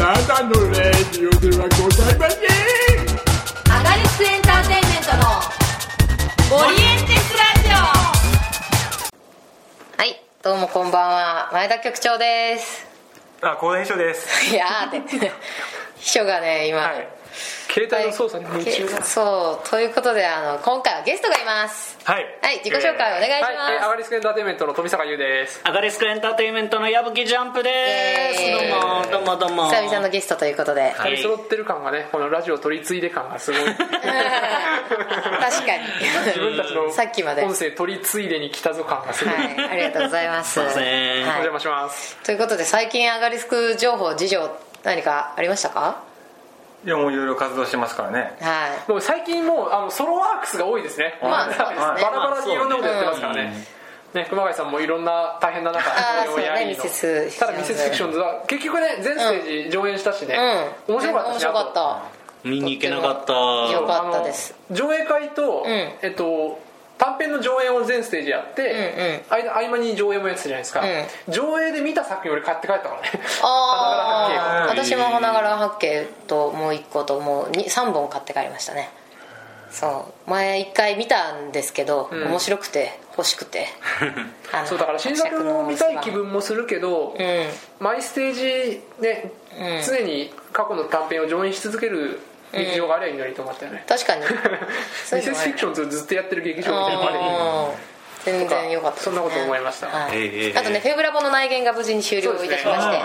ただのレディオではございません。 アガリスクエンターテインメントのオリエンテスラジオ。はい、どうもこんばんは、前田局長です。 高田秘書です。 いやーって秘書がね今、 携帯の操作に夢中だ。 そうということで今回はゲストがいます。 はい、 自己紹介お願いします。 アガリスクエンターテインメントの富坂優です。 アガリスクエンターテインメントの矢吹ジャンプです。どうも久々のゲストということで、 2人揃ってる感がね、このラジオ取り継いで感がすごい確かに自分たちのさっきまで音声取り継いでに来たぞ感がすごい、 ありがとうございます。 すいません、 お邪魔します。 ということで、最近アガリスク情報事情何かありましたか？ いや、もういろいろ活動してますからね。 はいもう最近もうソロワークスが多いですね。 まあそうですね、 バラバラにいろんなことやってますからね。熊谷さんもいろんな大変な中そうね、ミセスただミセスフィクションズは結局ね、全ステージ上演したしね、面白かったし、 面白かった。 見に行けなかった。 よかったです。 上映会と、短編の上演を全ステージやって、合間に上映もやってたじゃないですか、上映で見た作品俺買って帰ったからね。 私も花柄八景ともう1個ともう3本買って帰りましたね。そう前1回見たんですけど、面白くて欲しくてそうだから新作を見たい気分もするけど、毎ステージで、常に過去の短編を上演し続ける劇場があればいいのにと思ったよね。 確かにミセスフィクションズをずっとやってる劇場みたいなのがあればいいのに全然良かったですね。 そんなこと思いました。 あとね、フェブラボの内言が無事に終了いたしまして、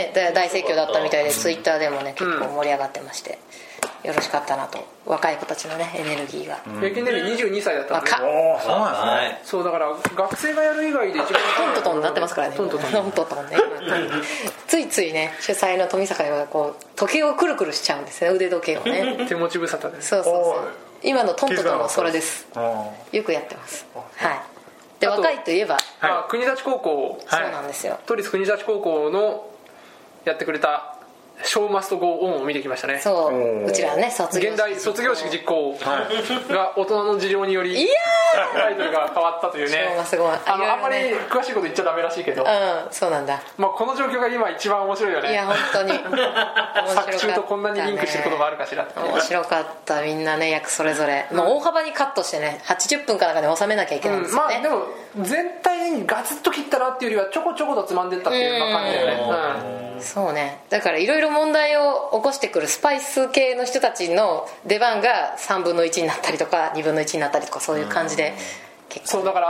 大盛況だったみたいで、ツイッターでもね結構盛り上がってまして、よろしかったなと。若い子たちのねエネルギーが、 平均年齢22歳だったんで、 そうなんですね。 そうだから学生がやる以外で一番トントトンになってますからね。トントトンねついついね、主催の富坂がこう時計をくるくるしちゃうんですね、腕時計をね手持ち無沙汰です。 そう今のトントトンのそれです。よくやってます。はいで、若いといえば、 国立高校、 そうなんですよ、 都立国立高校のやってくれたショーマストゴーオンを見てきましたね。 そううちらね、 現代卒業式実行が大人の事情によりタイトルが変わったというね。あんまり詳しいこと言っちゃダメらしいけど、 そうなんだ。 この状況が今一番面白いよね。 いや本当に作中とこんなにリンクしてることがあるかしらって。 面白かった。みんなね、役それぞれ、大幅にカットしてね、80分かなんかで収めなきゃいけないんですよね。 でも全体にガツッと切ったなっていうよりはちょこちょことつまんでったっていう感じだよね。 そうね、だからいろいろ問題を起こしてくるスパイス系の人たちの出番が3分の1になったりとか2分の1になったりとか、そういう感じで結構、 そうだから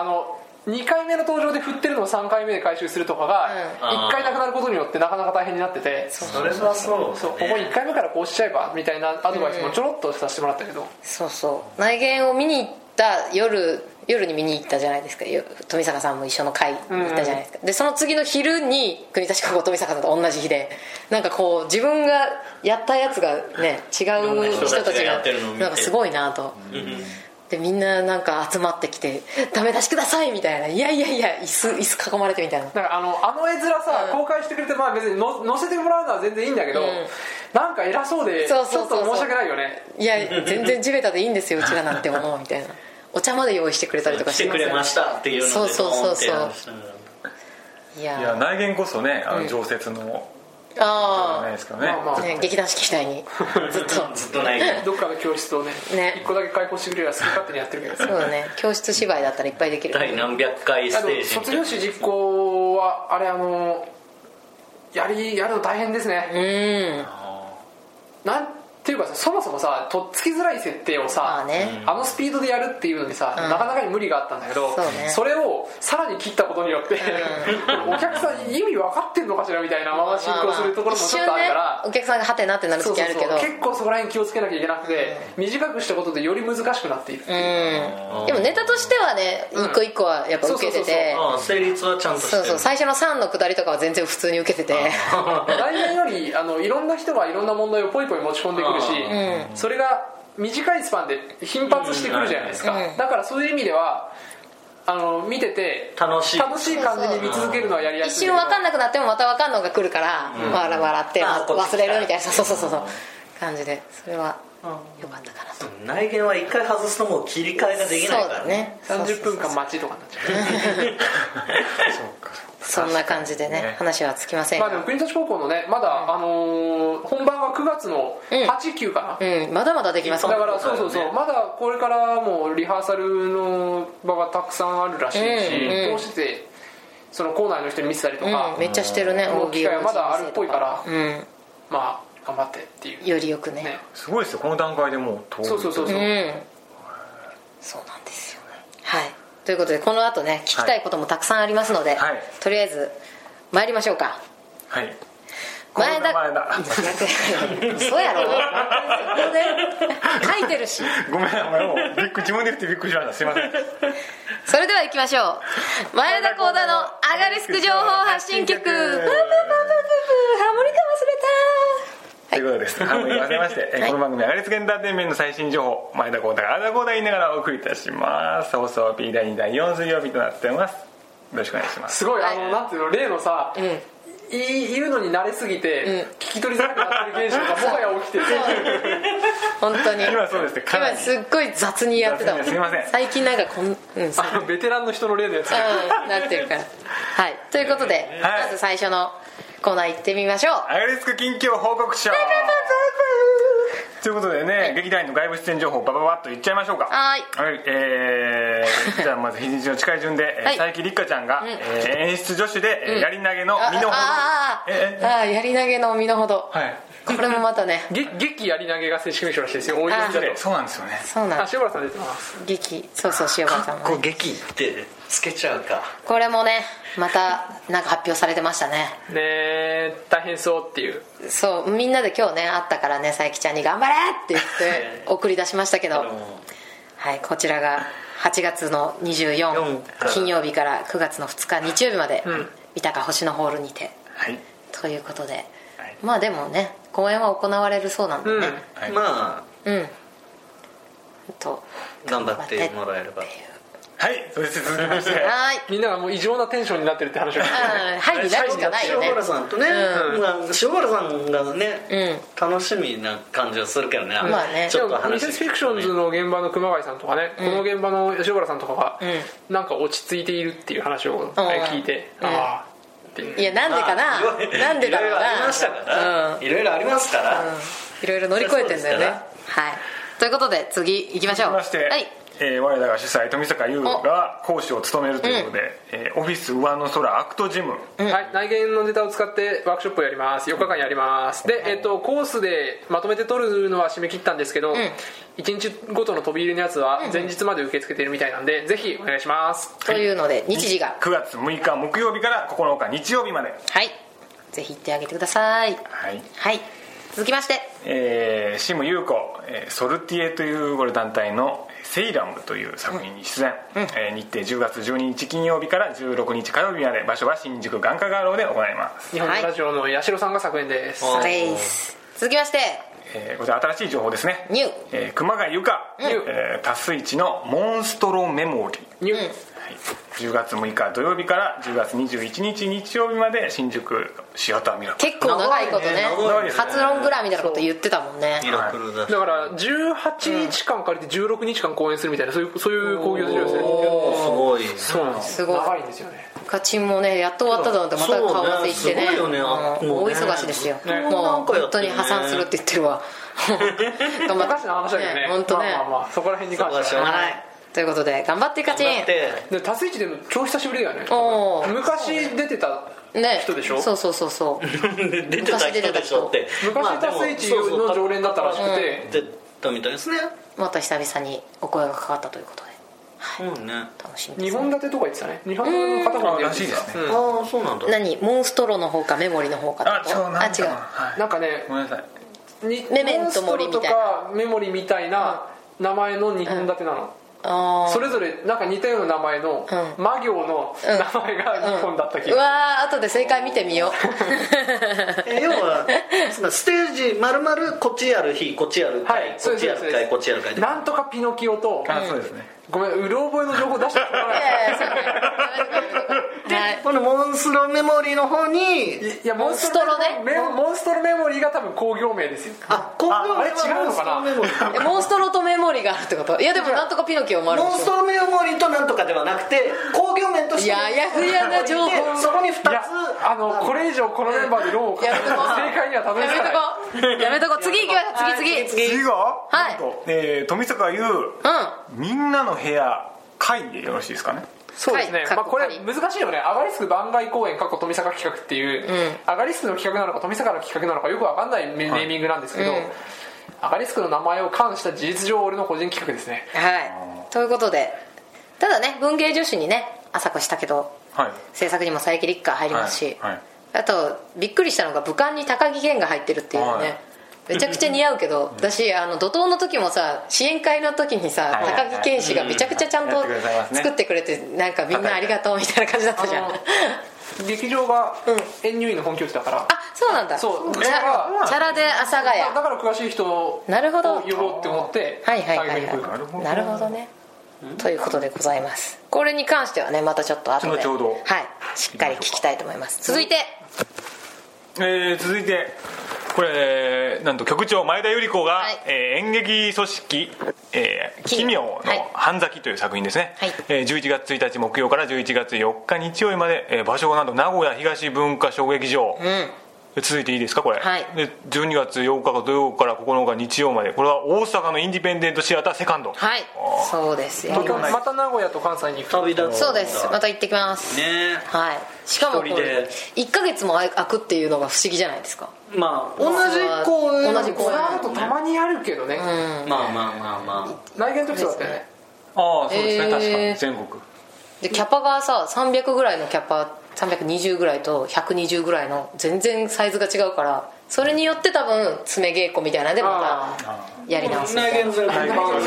2回目の登場で振ってるのを3回目で回収するとかが1回なくなることによってなかなか大変になってて、 それはそう、 ここ1回目からこうしちゃえばみたいなアドバイスもちょろっとさせてもらったけど、 そう内言を見に行った夜に見に行ったじゃないですか。富坂さんも一緒の会行ったじゃないですか。でその次の昼に国立高校富坂さんと同じ日で、なんかこう自分がやったやつがね違う人たちがなんかすごいなと。でみんななんか集まってきてダメ出しくださいみたいな、いや椅子囲まれてみたいな、 だから絵面さ、公開してくれて、別に載せてもらうのは全然いいんだけど、なんか偉そうでちょっと申し訳ないよね。いや全然地べたでいいんですようちらなんてものみたいな。お茶まで用意してくれたりとかしてくれましたっていうので、 そういや内言こそね、常設のないですかね、 劇団四季みたいにずっと内言どっかの教室をね1個だけ開放してくれれば好き勝手にやってるけど、 そうだね、教室芝居だったらいっぱいできる。 第何百回ステージ。 卒業式実行はあれやるの大変ですね。なんっていうかさ、そもそもさ、とっつきづらい設定をさ、スピードでやるっていうのにさ、なかなかに無理があったんだけど、それをさらに切ったことによって、お客さん意味分かってんのかしらみたいなまま進行するところもちょっとあるから、 お客さんがハテナってなる時あるけど、 結構そこら辺気をつけなきゃいけなくて、短くしたことでより難しくなっている。 でもネタとしてはね、一個一個はやっぱ受けてて、 成立はちゃんとしてる。 最初の3の下りとかは全然普通に受けてて、 来年よりいろんな人がいろんな問題をポイポイ持ち込んでくるし、それが短いスパンで頻発してくるじゃないですか。だからそういう意味では見てて楽しい感じに見続けるのはやりやすい。 一瞬分かんなくなってもまた分かんのが来るから、笑って忘れるみたいな、そう感じで、それは良かったかなと。 内言は一回外すともう切り替えができないからね。 30分間待ちとかになっちゃう。 そんな感じでね話はつきませんが、 でも国立高校のねまだ、本番は9月の8、9かな、 まだまだできますだからそうまだこれからもリハーサルの場がたくさんあるらしいし、こうしてその校内の人に見せたりとか、 めっちゃしてるね、 機会はまだあるっぽいから、まあ頑張ってっていう、 よりよくねすごいですよ、この段階でもう通る。 そうそうなんですよ。はい、ということでこの後ね聞きたいこともたくさんありますので、とりあえず参りましょうか。 はい、 前田そうやろここで書いてるしごめん、自分で言ってびっくりしました、すいません。 それでは行きましょう。前田幸田のアガリスク情報発信局。ハモリカ忘れたということです。ハモリカ忘れまして、この番組アガリスクエンターテインメントの最新情報、前田幸田があだこうだ言いながらお送りいたします。放送 P 第2第4水曜日となっております。よろしくお願いします。 すごいなんていうの、例のさ、言うのに慣れすぎて、聞き取りづらくなってる現象がもはや起きてる。 本当に今そうですね、かなり今すっごい雑にやってたもん。 すみません。 最近なんかベテランの人の例のやつなってるから。はい、ということで、まず最初のコーナー行ってみましょう。 アガリスク近況報告書ということでね、劇団員の外部出演情報をバババッと言っちゃいましょうか。 はい、 じゃあまず日にちの近い順で、佐伯立花ちゃんが、演出助手で、やり投げの身の程、 やり投げの身の程、これもまたね劇やり投げが正式名称らしいですよ。 そうなんですよね。 そうなんです。 塩原さん出てます。 劇、そう塩原さんも、 劇ってつけちゃうか。 これもねまたなんか発表されてましたね。 大変そうっていう。 そうみんなで今日ね会ったからね、佐伯ちゃんに頑張れって言って送り出しましたけど、はい、こちらが8月の24金曜日から9月の2日日曜日まで、三鷹星野ホールにて、ということで、まあでもね公演は行われるそうなんでね、 まあ頑張張ってもらえれば。 はい、そして続きましてみんながもう異常なテンションになってるって話をはいになるしかないよね。 塩原さんとね、塩原さんがね、楽しみな感じはするけどね。 まあね、 ちょっとミセスフィクションズの現場の熊谷さんとかね、この現場の吉原さんとかがなんか落ち着いているっていう話を聞いて、 いやなんでかな、なんでだろうな、 いろいろありますから、 いろいろ乗り越えてんだよね。はい、ということで次行きましょう。 はい、我らが主催富坂優が講師を務めるということで、オフィス上の空アクトジム、 内見のネタを使ってワークショップをやります。4日間やります。で、コースでまとめて取るのは締め切ったんですけど、1日ごとの飛び入りのやつは前日まで受け付けているみたいなんで、ぜひお願いします。 というので日時が 9月6日木曜日から9日日曜日まで、 ぜひ行ってあげてください。続きまして、 シム優子、ソルティエというこれ団体のセイラムという作品に出演、日程10月12日金曜日から16日火曜日まで、場所は新宿眼科ガーローで行います。 日本のラジオの八代さんが作演です。 続きまして、 こちら新しい情報ですね。 ニュー、熊谷由香、タスイチのモンストロメモリー、 ニュー、 10月6日土曜日から10月21日日曜日まで新宿シアターミラクル。 結構長いことね、初ロングランみたいなこと言ってたもんね。 ミラクルだ。 だから18日間借りて16日間公演するみたいな、そういう興行するんですね。 すごい。 そうなんです。長いんですよね。 カチンもねやっと終わったと思ってまた顔合わせ行ってね、大忙しですよ。もう本当に破産するって言ってるわ。 頑張って話だけどね。 本当ね。 そこら辺に関しては。 ということで頑張ってカチン。 でタスイチでも超久しぶりだよね。昔出てた人でしょ。 そう出てた人でしょって。 昔タスイチの常連だったらしくて出たみたいですね。 また久々にお声がかかったということで、楽しみですね。 2本立てとか言ってたね。2本の片方らしいですね。 ああそうなんだ。 何モンストロの方かメモリの方かと。違うなんかね、 ごめんなさい、 メメントモリみたいな、 モンストロとかメモリみたいな名前の2本立てなの。それぞれなんか似たような名前の魔行の名前が2本だった気が。 うわー後で正解見てみよう。 要はステージ丸々こっちやる日こっちやる回、こっちやる回こっちやる回、 なんとかピノキオと、 そうですね、 ごめんうろ覚えの情報出してもらわない。 このモンストロメモリーの方に、 いやモンストロメモリーが多分工業名ですよ。 あ、 あれ違うのかな。 モンストロとメモリがあるってこと？いやでもなんとかピノキオもあるでしょ。 モンストロメモリとなんとかではなくて工業面としてややふやな情報。 そこに2つこれ以上このメンバーでローを正解にはたどり着かない。 やめとこ次行きましょう。 次がはいなんと富坂優みんなの部屋会でよろしいですかね。 そうですね、これ難しいよね。アガリスク番外公演富坂企画っていう、アガリスクの企画なのか富坂の企画なのかよく分かんないネーミングなんですけど、アガリスクの名前を冠した事実上俺の個人企画ですね。 はいということで、ただね文芸女子にね朝子したけど、制作にも佐伯立花入りますし、あとびっくりしたのが武漢に高木健が入ってるっていうね、めちゃくちゃ似合うけど、私怒涛の時もさ支援会の時にさ、高木健氏がめちゃくちゃちゃんと作ってくれて、なんかみんなありがとうみたいな感じだったじゃん。 劇場が園入院の本拠地だから、 あそうなんだ。 そうチャラで阿佐ヶ谷だから詳しい人を呼ぼうって思ってなるほどね、ということでございます。これに関してはねまたちょっと後でしっかり聞きたいと思います。続いてこれなんと局長前田由里子が、演劇組織奇妙の半咲きという作品ですね、11月1日木曜から11月4日日曜日まで、場所がなんと名古屋東文化小劇場、続いていいですかこれ、で12月8日土曜から9日日曜まで、これは大阪のインディペンデントシアターセカンド。 そうですよ。 また名古屋と関西に行く旅立つ。 そうです、また行ってきますね。しかもこれ1ヶ月も空くっていうのが不思議じゃないですか。 同じ公演とたまにあるけどね、内見特徴だったよね。 そうですね、確かに全国でキャパがさ300ぐらいのキャパ、320ぐらいと120ぐらいの全然サイズが違うから、それによって多分詰め稽古みたいなのでまたやり直すみたいな。 80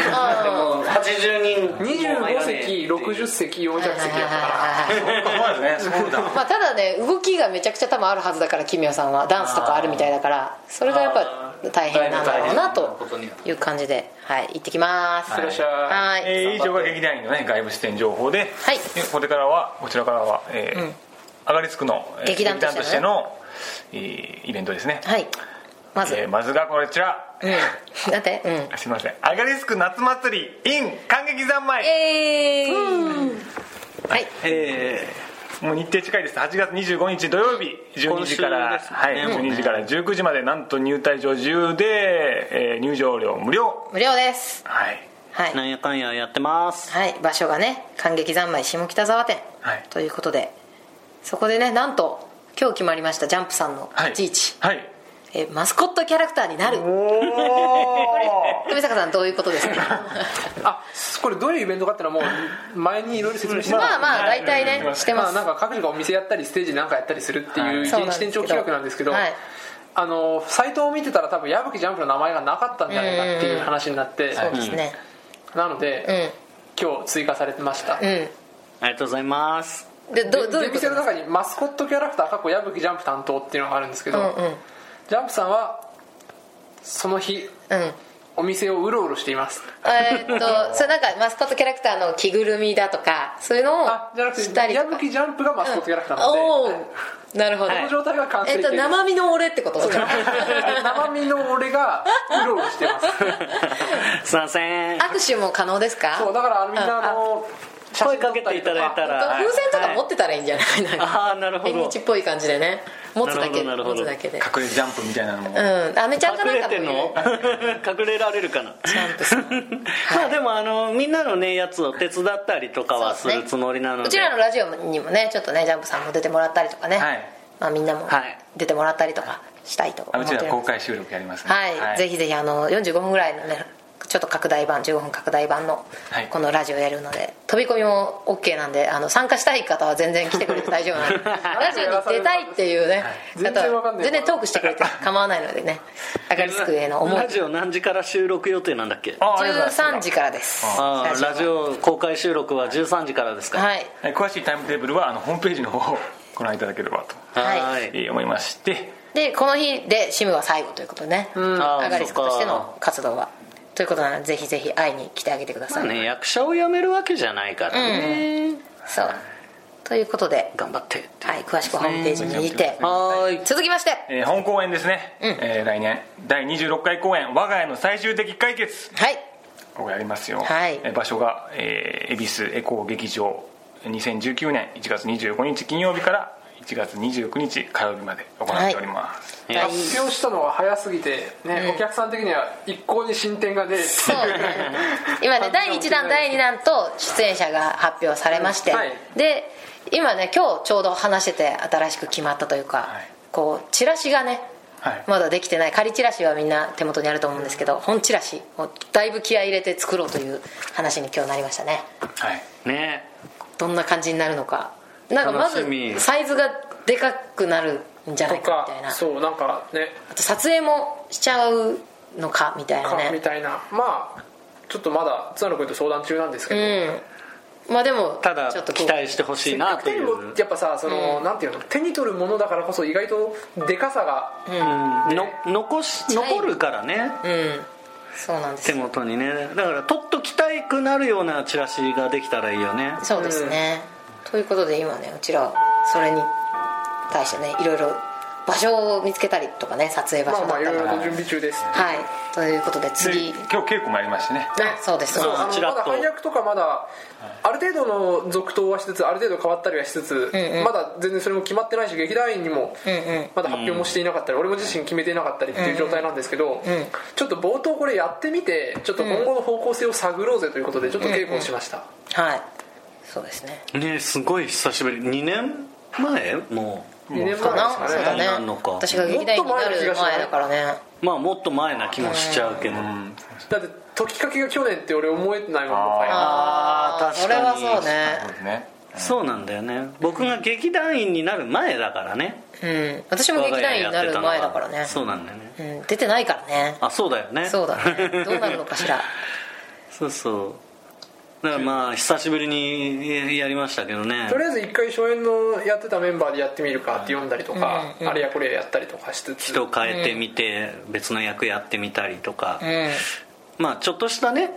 人 25席60席40席やったからただね動きがめちゃくちゃ多分あるはずだから、奇妙さんはダンスとかあるみたいだから、それがやっぱ大変なんだろうなという感じで、行ってきます。 以上が劇団員のね外部視点情報で、こちらからはアガリスクの劇団としてのイベントですね。まずがこちら、 だってすいません、アガリスク夏祭り in 感激三昧。もう日程近いです。8月25日土曜日12時から12時から19時まで、なんと入退場自由で、入場料無料です。 なんやかんややってます。 場所がね感激三昧下北沢店ということで、そこでねなんと今日決まりましたジャンプさんの立ち位置、マスコットキャラクターになる。富坂さんどういうことですか？ これどういうイベントかっていうのはもう前にいろいろ説明して大体ねしてます。 なんか各自がお店やったりステージなんかやったりするっていう現地店長企画なんですけど、サイトを見てたら多分矢吹ジャンプの名前がなかったんじゃないかっていう話になって、 そうですね、 なので、今日追加されてました。 ありがとうございます。 でどういうこと店の中にマスコットキャラクター矢吹ジャンプ担当っていうのがあるんですけど、ジャンプさんはその日、お店をうろうろしています。 それなんかマスコットキャラクターの着ぐるみだとかそういうのをしたりとか。 矢吹ジャンプがマスコットキャラクターなので、 なるほど。 この状態が完成形。 生身の俺ってこと？ 生身の俺がうろうろしてます。 すいません。 握手も可能ですか？ そうだからみんな声かけていただいたら、 風船とか持ってたらいいんじゃない？ なるほど。 縁日っぽい感じでね、持つだけで隠れジャンプみたいなのも、 アメちゃんかなんかも隠れられるかな。 ジャンプさんでもみんなのねやつを手伝ったりとかはするつもりなので、 うちらのラジオにもねちょっとねジャンプさんも出てもらったりとかね、みんなも出てもらったりとかしたいと思ってます。 うちら公開収録やりますね。 ぜひぜひ45分ぐらいのねちょっと拡大版15分拡大版のこのラジオやるので、飛び込みも OK なんで参加したい方は全然来てくれて大丈夫なんでラジオに出たいっていうね方は全然トークしてくれて構わないのでね、アガリスクへの思い。 ラジオ何時から収録予定なんだっけ ？13時からです。 ラジオ公開収録は13時からですか？ 詳しいタイムテーブルはホームページの方をご覧いただければと思いまして、 でこの日でシムは最後ということでね、アガリスクとしての活動はということなので、ぜひぜひ会いに来てあげてください。 役者を辞めるわけじゃないからね。 そうということで頑張って、 はい、詳しくホームページに見て、続きまして、 本公演ですね、来年第26回公演我が家の最終的解決、 はい、 ここやりますよ、 はい、 場所が、恵比寿エコー劇場、2019年1月25日金曜日から1月29日火曜日まで行っております、 はい、発表したのが早すぎて、ね、お客さん的には一向に進展が出るっていう、 そうね、今ね第1弾第2弾と出演者が発表されまして、はい、で今ね今日ちょうど話してて新しく決まったというか、はい、こうチラシがね、はい、まだできてない、仮チラシはみんな手元にあると思うんですけど、本チラシをだいぶ気合い入れて作ろうという話に今日なりましたね。 はいね、 どんな感じになるのか、なんかまずサイズがでかくなるんじゃないかみたいな、 そうなんかね、 あと撮影もしちゃうのかみたいなね、 みたいな、まあちょっとまだ津野君と相談中なんですけど、 まあでもただ期待してほしいなという。 やっぱさその、なんていうの、手に取るものだからこそ意外とでかさが、 残るからね、 そうなんです、 手元にね。だから取っときたくなるようなチラシができたらいいよね。 そうですね、ということで今ねうちらはそれに対してねいろいろ場所を見つけたりとかね、撮影場所だったりとか、 いろいろ準備中です、 はい、ということで次今日稽古もありましてね、 そうです、 まだ配役とかまだある程度の続投はしつつ、ある程度変わったりはしつつ、まだ全然それも決まってないし、劇団員にもまだ発表もしていなかったり、俺も自身決めていなかったりっていう状態なんですけど、ちょっと冒頭これやってみてちょっと今後の方向性を探ろうぜということでちょっと稽古をしました、 はい、そうですね。 ね、すごい久しぶり。2年前もう 2年前ですかね。そうだね。私が劇団員になる前だからね。 まあもっと前な気もしちゃうけど、 だって解きかけが去年って俺思えないもん。 ああ、確かにそれはそうね。 そうなんだよね。僕が劇団員になる前だからね。 私も劇団員になる前だからね。 そうなんだよね。 出てないからね。 あ、そうだよね。 そうだね。どうなるのかしら。 そうそう。だからまあ久しぶりにやりましたけどね。 とりあえず一回初演のやってたメンバーでやってみるかって読んだりとか、あれやこれやったりとかしつつ、 人変えてみて別の役やってみたりとか、まあちょっとしたね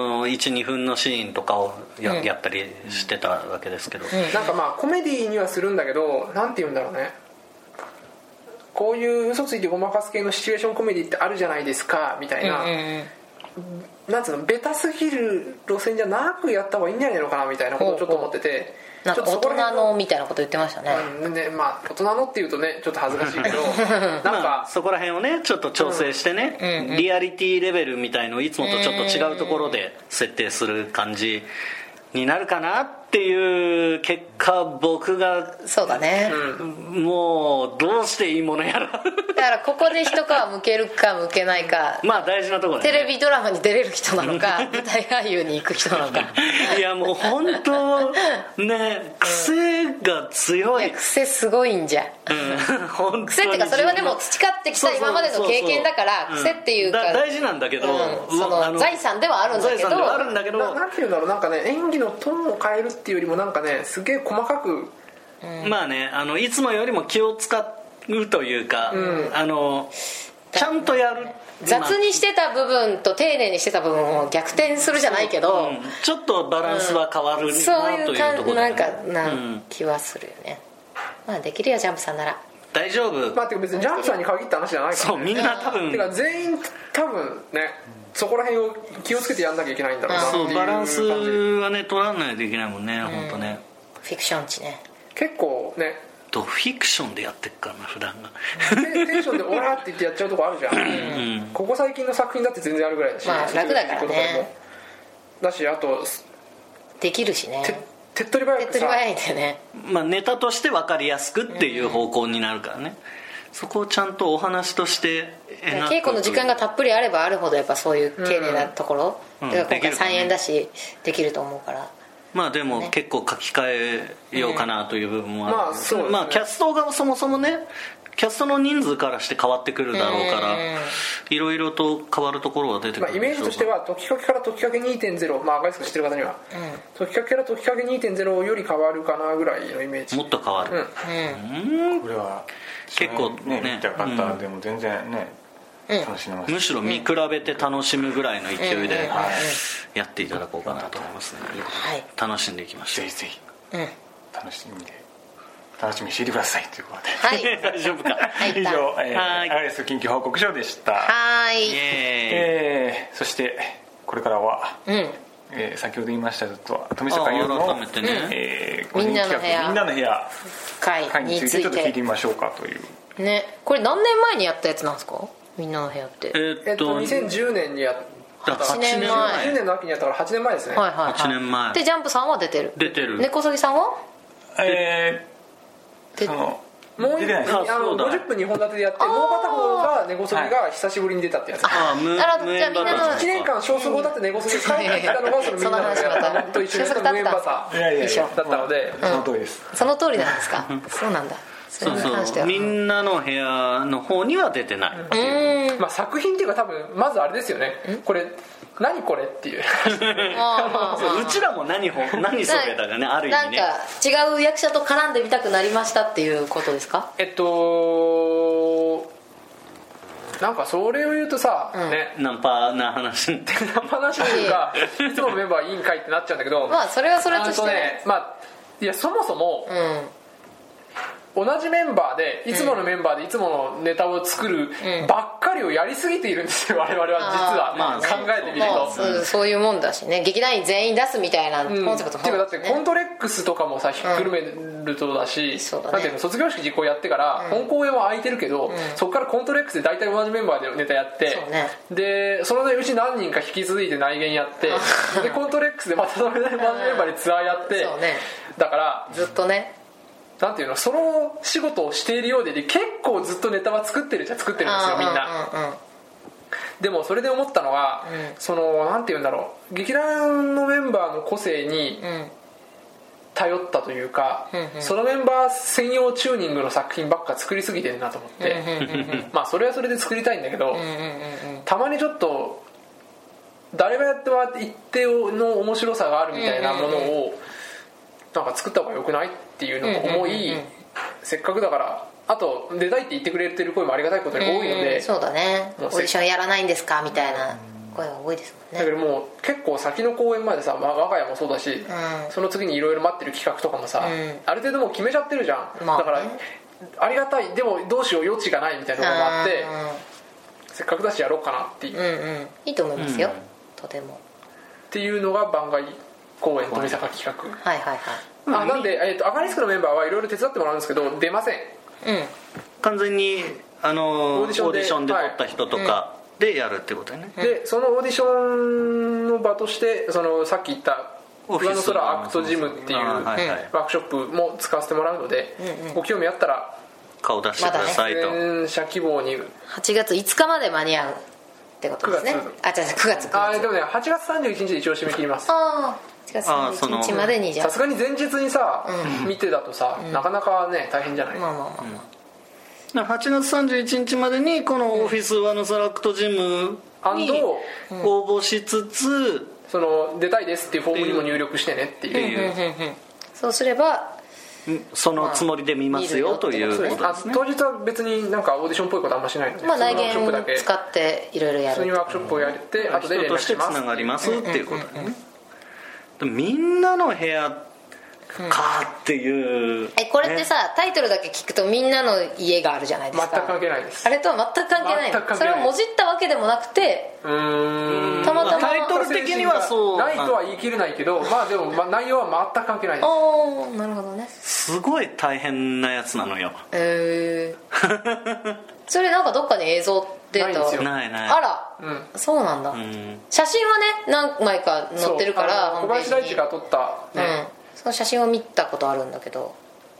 1,2 分のシーンとかをやったりしてたわけですけど、 なんかまあコメディにはするんだけど、なんて言うんだろうね、こういう嘘ついてごまかす系のシチュエーションコメディってあるじゃないですかみたいな、なんつうの、ベタすぎる路線じゃなくやった方がいいんじゃないのかなみたいなことをちょっと思ってて、 なんか大人のみたいなこと言ってましたね。 まあ大人のっていうとねちょっと恥ずかしいけどなんか、 まあ、そこら辺をねちょっと調整してね、リアリティレベルみたいのをいつもとちょっと違うところで設定する感じになるかなっていう結果、僕がそうだね、 もうどうしていいものやらだからここで一皮むけるかむけないかまあ大事なところ、ね、 テレビドラマに出れる人なのか舞台俳優に行く人なのかいやもう本当ね、癖が強い、 癖すごいんじゃ、癖っていうかそれはでも培ってきた今までの経験だから癖っていうか大事なんだけど、 その財産ではあるんだけど、 なんていうんだろう、なんかね演技のトーンを変えるっていうよりもなんかねすげえ細かく、 まあねいつもよりも気を使うというか、ちゃんとやる、 雑にしてた部分と丁寧にしてた部分を逆転するじゃないけど、 ちょっとバランスは変わるな、 そういうというところで、 なんか気はするよね。まあできるよジャンプさんなら大丈夫。 まあてか別にジャンプさんに限った話じゃないから、ね、 そうみんな多分てか全員多分ねそこら辺を気をつけてやんなきゃいけないんだろうなっていう感じ。 バランスはね取らないといけないもんね、本当ね。 フィクション値ね結構ねフィクションでやってっからな普段がテンションでオラって言ってやっちゃうとこあるじゃん、ここ最近の作品だって全然あるぐらいだし、 まあ楽だからね、 だしあとできるしね、 手っ取り早くさ、 いんだよね、 まあ、ネタとして分かりやすくっていう方向になるからね、そこをちゃんとお話として稽古の時間がたっぷりあればあるほどやっぱそういう丁寧なところ、だから今回3演だしできると思うから、 まあでも結構書き換えようかなという部分もある、 まあそうですね、 まあキャストがそもそもねキャストの人数からして変わってくるだろうからいろいろと変わるところは出てくる、 イメージとしては解きかけから解きかけ 2.0、 まあ赤いスク知ってる方には、解きかけから解きかけ 2.0 より変わるかなぐらいのイメージ。 もっと変わる、 これは結構ね見た方でも全然ね、楽しめます。 むしろ見比べて楽しむぐらいの勢いでやっていただこうかなと思いますね、楽しんでいきましょう。 ぜひぜひ楽しみにしていてくださいということで、 はい、 大丈夫か。 以上、アガリス緊急報告書でした。 はい、 そしてこれからは、先ほど言いましたと富坂優の、 みんなの部屋会についてちょっと聞いてみましょうかというね。これ何年前にやったやつなんですか、みんなの部屋って。 2010年にやった 8年前、 10年の秋にやったから8年前ですね。 はいはいはい、 8年前でジャンプさんは出てる。根こそぎさんはもう50分2本立てでやって、もう片方が根こそぎが久しぶりに出たってやつ。1年間少数語だって根こそぎ帰ってきたのがそのみんなの部屋と一緒に無縁バターだったので、 その通りです。 その通りなんですか。そうなんだ。 そうみんなの部屋の方には出てない。 作品っていうか多分まずあれですよね、これ何これっていううちらも何それだからね、ある意味ね。 なんか違う役者と絡んでみたくなりましたっていうことですか。 なんかそれを言うとさ、 ナンパな話というかいつものメンバーいいんかいってなっちゃうんだけど、 まあそれはそれとしてね、 いやそもそも、同じメンバーでいつものメンバーでいつものネタを作るばっかりをやりすぎているんですよ、我々は実は。考えてみると、 そういうもんだしね、劇団員全員出すみたいなコンセプトも、 だってコントレックスとかもさひっくるめるとだし、なんていうの、卒業式実行やってから本公演は空いてるけど、そこからコントレックスで大体同じメンバーでネタやって、でそのうち何人か引き続いて内言やってでコントレックスでまた同じメンバーでツアーやって、だからずっとね、 なんていうの、その仕事をしているようで結構ずっとネタは作ってるんですよみんな。でもそれで思ったのは、なんていうんだろう、劇団のメンバーの個性に頼ったというか、そのメンバー専用チューニングの作品ばっか作りすぎてるなと思って、それはそれで作りたいんだけど、たまにちょっと誰がやっても一定の面白さがあるみたいなものをなんか作った方がよくないっていうのを思い、せっかくだからあと出たいって言ってくれてる声もありがたいことに多いので、 そうだね、オーディションやらないんですかみたいな声が多いですもんね。 だけどもう結構先の公演までさ、我が家もそうだし、その次にいろいろ待ってる企画とかもさ、ある程度もう決めちゃってるじゃん、だからありがたい、でもどうしよう余地がないみたいなのがあって、せっかくだしやろうかなっていう、 いいと思いますよ、とてもっていうのが番外公演富坂企画。なんで、アガリスクのメンバーはいろいろ手伝ってもらうんですけど出ません。 完全にオーディションで撮った人とかでやるってことね。 でそのオーディションの場としてさっき言った上の空アクトジムっていうワークショップも使わせてもらうので、ご興味あったら顔出してくださいと。 出演者希望に 8月5日まで間に合うってことですね。9月でもね8月31日で一応締め切ります。 8月31日までに。 さすがに前日にさ見てだとさなかなかね大変じゃない。 8月31日までにこのオフィスワノサラクトジムに応募しつつ、 出たいですっていうフォームにも入力してねっていう、 そうすればそのつもりで見ますよということですね。 当日は別になんかオーディションっぽいことあんましないので、 内言を使っていろいろやる、 普通にワークショップをやって後で連絡します、 人としてつながりますっていうことね。みんなの部屋かっていう、 これってさ、タイトルだけ聞くとみんなの家があるじゃないですか。 全く関係ないです。 あれとは全く関係ない。それをもじったわけでもなくて、たまたまタイトル的にはそうないとは言い切れないけど、でも内容は全く関係ないです。 なるほどね。 すごい大変なやつなのよ。 それなんかどっかに映像データはないあら、そうなんだ。写真はね何枚か載ってるから、 小林大地が撮ったその写真を見たことあるんだけど、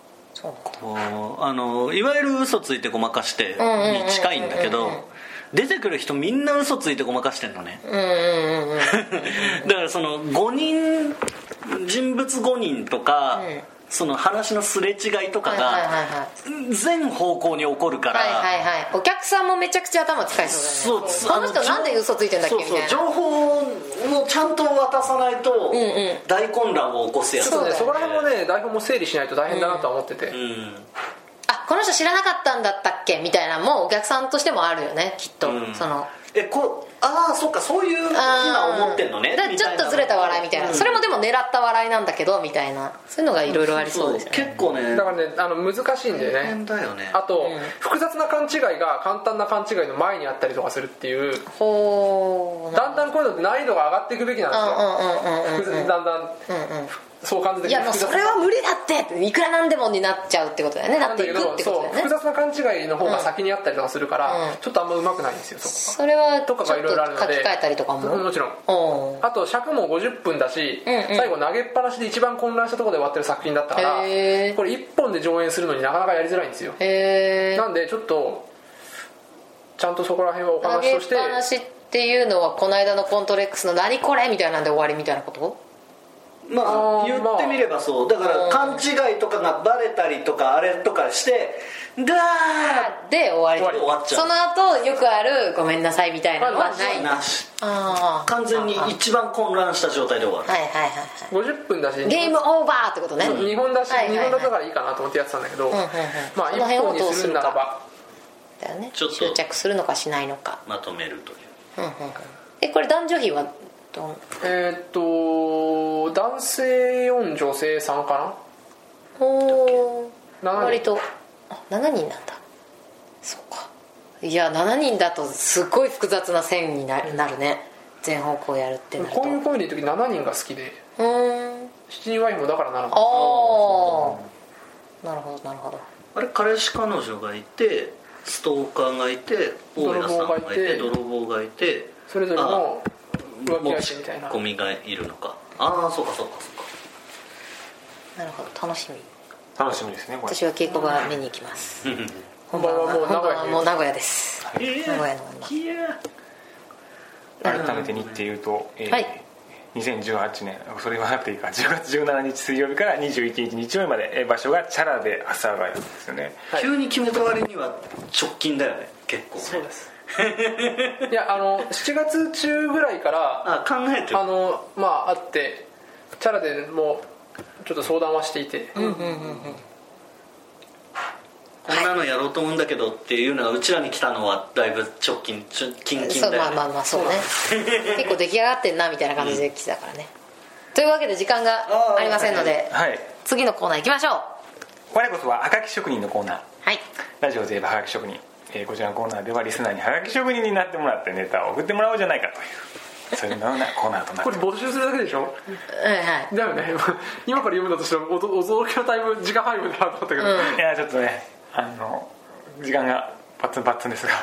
いわゆる嘘ついてごまかしてに近いんだけど、出てくる人みんな嘘ついてごまかしてんのね。だからその人物5人とか、その話のすれ違いとかが全方向に起こるから、 お客さんもめちゃくちゃ頭使いそうだね。この人なんで嘘ついてんだっけみたいな。 情報をちゃんと渡さないと大混乱を起こすやつ。 そこら辺もね台本も整理しないと大変だなとは思ってて、 この人知らなかったんだったっけみたいなのもお客さんとしてもあるよねきっと、そのそっかそういう今思ってんのねだからちょっとずれた笑いみたいな、それもでも狙った笑いなんだけどみたいな、そういうのがいろいろありそうですよね。 結構ねだからね難しいんだよね。 変だよね。 あと、複雑な勘違いが簡単な勘違いの前にあったりとかするっていう、だんだんこういうのって難易度が上がっていくべきなんですよ。だんだんそう感じていやもうそれは無理だっていくらなんでもになっちゃうってことだよね。なっていくってことだよね。 複雑な勘違いの方が先にあったりとかするから、ちょっとあんまうまくないんですよ。 それはちょっと書き換えたりとかももちろん。あと尺も50分だし、最後投げっぱなしで一番混乱したところで終わってる作品だったから、これ1本で上演するのになかなかやりづらいんですよ。なんでちょっとちゃんとそこら辺はお話として、 投げっぱなしっていうのはこの間のコントレックスの何これみたいなんで終わりみたいなこと？ まあ言ってみればそうだから勘違いとかがバレたりとかあれとかしてガーで終わっちゃう。 その後よくあるごめんなさいみたいなのはないなし。完全に一番混乱した状態で終わる。 はいはいはい 50分だしゲームオーバーってことね。 日本だし、日本だったからいいかなと思ってやってたんだけど、まあ1本にするならばだよね、執着するのかしないのかまとめるという。 これ男女比は男性4女性3かな。 割と7人なんだ。そうか。いや7人だとすごい複雑な線になるね。全方向やるってなると。 こういうコメディの時7人が好きで、7人ワイフもだから7人。 なるほどなるほど。 あれ彼氏彼女がいてストーカーがいて大家さんがいて泥棒がいてそれぞれの浮気相手みたいなゴミがいるのか。ああそうかそうかそうか。 なるほど楽しみですねこれ。 私は稽古場見に行きます。 本番はもう名古屋です。名古屋の改めて日程言うと、2018年それはなくていいか10月17日水曜日から21日日曜日まで、場所がチャラで阿佐ヶ谷ですよね。 急に決めた割には直近だよね結構。 そうですいや7月中ぐらいから考えてるあってチャラでもうちょっと相談はしていて、 こんなのやろうと思うんだけどっていうのがうちらに来たのはだいぶ直近近々だよね。 まあそうね結構出来上がってんなみたいな感じで来てたからね、というわけで時間がありませんので、次のコーナー行きましょう。 我こそははがき職人のコーナー、 はい、 ラジオといえばはがき職人、こちらのコーナーではリスナーにはがき職人になってもらってネタを送ってもらおうじゃないかというそういうようなコーナーとなってこれ募集するだけでしょ。だよね今から読むんだとしたら驚きのタイム時間配分だなと思ったけど、 いやちょっとね時間がバッツンですが、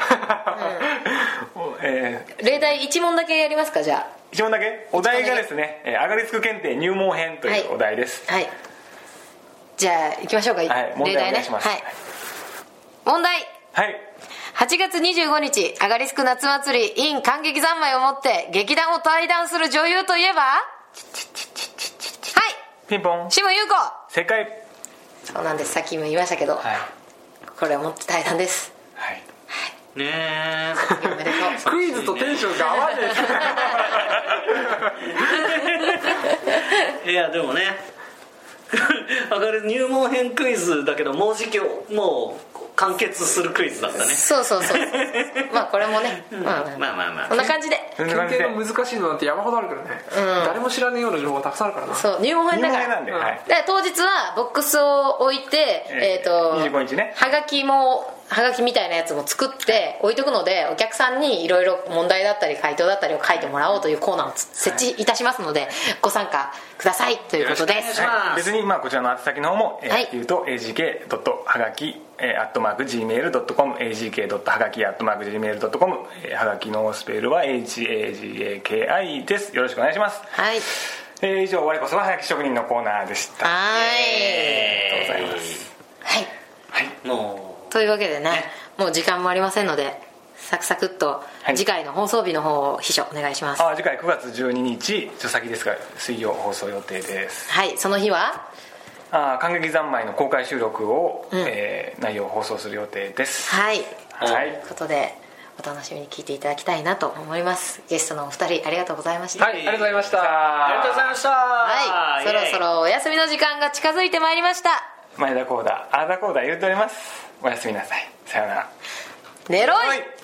例題1問だけやりますか。じゃあ 1問だけ。お題がですねアガリスク検定入門編というお題です。 はい、じゃあ行きましょうか。 問題お願いします。 問題。 はい。 8月25日アガリスク夏祭り in 感激三昧をもって劇団を退団する女優といえば、 ピンポン。 下優子。 正解。 そうなんです。さっきも言いましたけど、これをもって退団です。 ねえクイズとテンションが合わねえいやでもね入門編クイズだけどもうじきもう完結するクイズだったね。 そうまあこれもねまあこんな感じで。 検定の難しいのなんて山ほどあるからね、誰も知らねえような情報がたくさんあるからな。 そう入門編だからなんで、 当日はボックスを置いて 25日ねはがきみたいなやつも作って置いとくので、お客さんにいろいろ問題だったり回答だったりを書いてもらおうというコーナーを設置いたしますので、ご参加くださいということです。 別にこちらの宛先の方も言うと agk.hagaki@gmail.com agk.hagaki@gmail.com はがきのスペルは HAGAKI です。よろしくお願いします。以上我こそははがき職人のコーナーでした。ありがとうございます。 というわけでね、もう時間もありませんのでサクサクっと次回の放送日の方を秘書お願いします。 次回9月12日先ですが水曜放送予定です。 その日は感激三昧の公開収録を、内容を放送する予定です。ということでお楽しみに聞いていただきたいなと思います。ゲストのお二人ありがとうございました。 ありがとうございました。 ありがとうございました。 そろそろお休みの時間が近づいてまいりました。 前田コーダあーだコーダ言うとおります。おやすみなさい。さようなら。 寝ろい。